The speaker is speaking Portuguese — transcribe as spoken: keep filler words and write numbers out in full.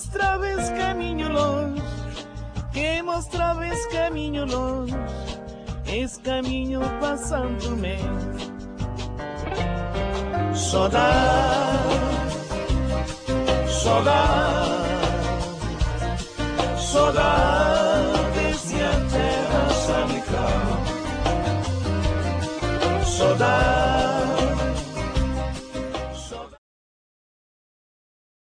mostrava esse caminho longe, que mostrava esse caminho longe, esse caminho para Santo Tomé. Saudade, saudade, saudade.